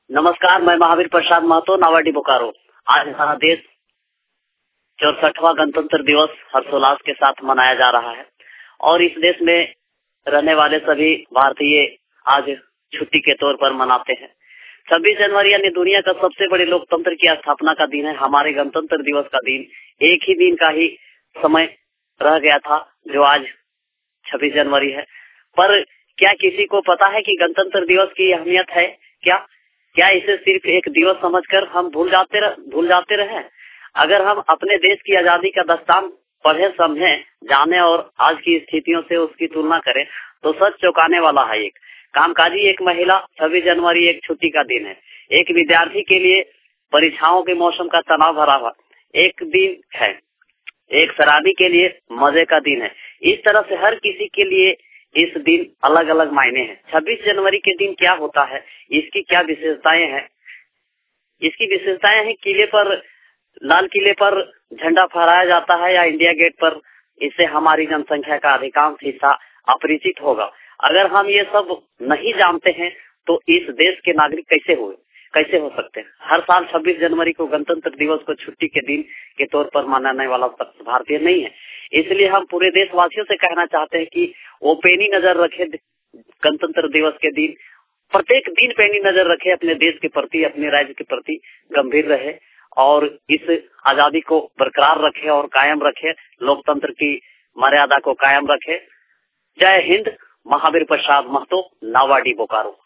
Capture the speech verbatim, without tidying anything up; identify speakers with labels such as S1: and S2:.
S1: नमस्कार, मैं महावीर प्रसाद महतो, नावाडी बोकारो। आज हमारा देश चौसठवां गणतंत्र दिवस हर्षोल्लास के साथ मनाया जा रहा है और इस देश में रहने वाले सभी भारतीय आज छुट्टी के तौर पर मनाते हैं। छब्बीस जनवरी यानी दुनिया का सबसे बड़े लोकतंत्र की स्थापना का दिन है। हमारे गणतंत्र दिवस का दिन एक ही दिन का ही समय रह गया था, जो आज छब्बीस जनवरी है। पर क्या किसी को पता है कि गणतंत्र दिवस की अहमियत है क्या? क्या इसे सिर्फ एक दिवस समझकर हम भूल जाते रह, भूल जाते रहे? अगर हम अपने देश की आजादी का दास्तान पढ़े, समझे, जाने और आज की स्थितियों से उसकी तुलना करें तो सच चौंकाने वाला है। एक कामकाजी एक महिला छब्बीस जनवरी एक छुट्टी का दिन है। एक विद्यार्थी के लिए परीक्षाओं के मौसम का तनाव भरा हुआ एक दिन है। एक शराबी के लिए मजे का दिन है। इस तरह से हर किसी के लिए इस दिन अलग अलग मायने हैं। छब्बीस जनवरी के दिन क्या होता है, इसकी क्या विशेषताएं हैं? इसकी विशेषताएं हैं, किले पर, लाल किले पर झंडा फहराया जाता है या इंडिया गेट पर। इससे हमारी जनसंख्या का अधिकांश हिस्सा अपरिचित होगा। अगर हम ये सब नहीं जानते हैं तो इस देश के नागरिक कैसे हुए कैसे हो सकते हैं? हर साल छब्बीस जनवरी को गणतंत्र दिवस को छुट्टी के दिन के तौर पर मनाने वाला शख्स भारतीय नहीं है। इसलिए हम पूरे देशवासियों से कहना चाहते हैं कि वो पैनी नजर रखे गणतंत्र दिवस के दिन, प्रत्येक दिन पैनी नजर रखे, अपने देश के प्रति, अपने राज्य के प्रति गंभीर रहे और इस आजादी को बरकरार रखे और कायम रखे, लोकतंत्र की मर्यादा को कायम रखे। जय हिंद। महावीर प्रसाद महतो, नावाडी बोकारो।